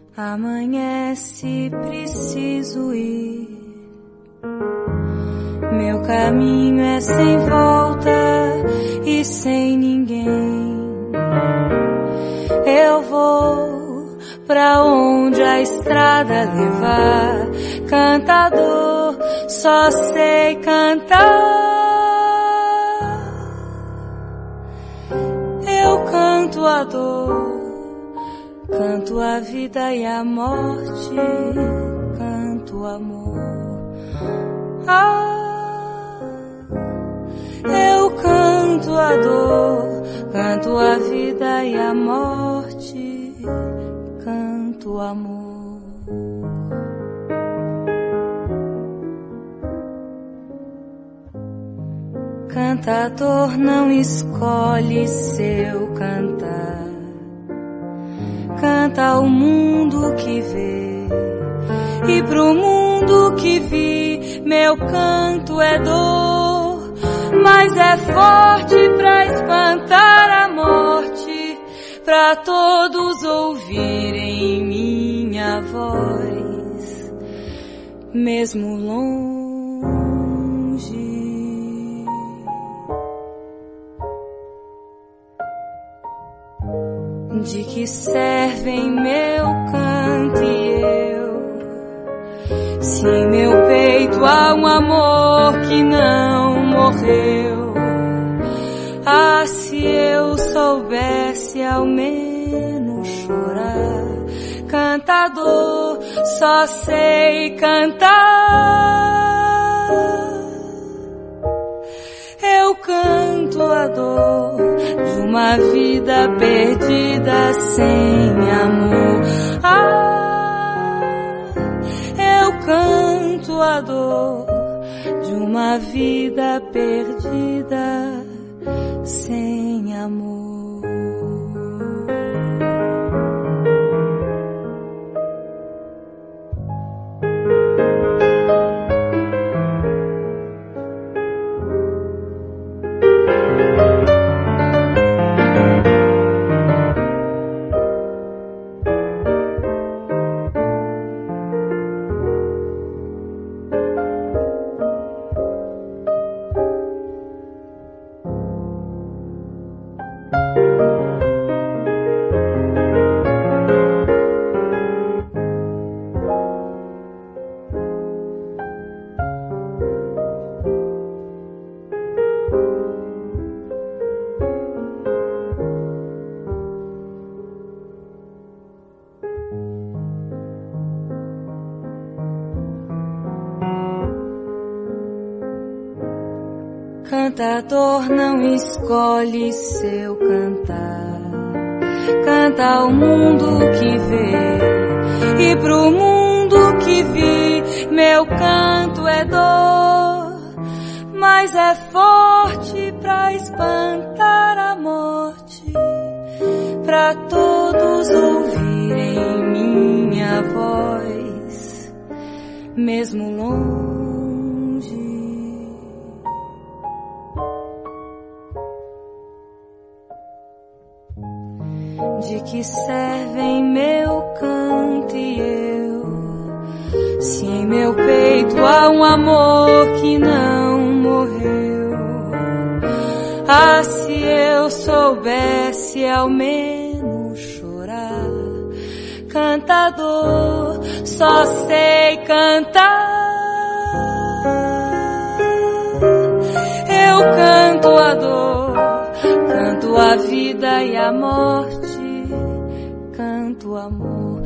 Amanhece, preciso ir. Meu caminho é sem volta e sem ninguém. Eu vou pra onde a estrada levar. Cantador, só sei cantar. Eu canto a dor, canto a vida e a morte, canto o amor. Eu canto a dor, canto a vida e a morte, canto o amor. Cantador não escolhe seu cantar. Canta ao mundo que vê, e pro mundo que vi, meu canto é dor, mas é forte pra espantar a morte, pra todos ouvirem minha voz, mesmo longe. De que servem meu canto e eu, se em meu peito há um amor que não morreu? Ah, se eu soubesse ao menos chorar. Cantador, só sei cantar. Eu canto a dor de uma vida perdida sem amor. Eu canto a dor de uma vida perdida sem amor. Cantador não escolhe seu cantar. Canta ao mundo que vê, e pro mundo que vi, meu canto é dor, mas é forte pra espantar a morte, pra todos ouvirem minha voz, mesmo longe. De que servem meu canto e eu, se em meu peito há um amor que não morreu? Ah, se eu soubesse ao menos chorar. Cantador, só sei cantar. Eu canto a dor, canto a vida e a morte, canto o amor.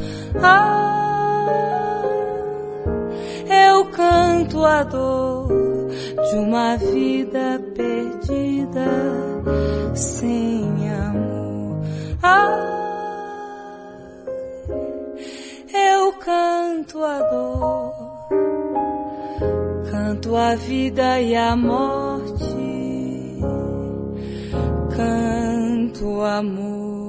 Eu canto a dor de uma vida perdida sem amor. Eu canto a dor, canto a vida e a morte, canto o amor.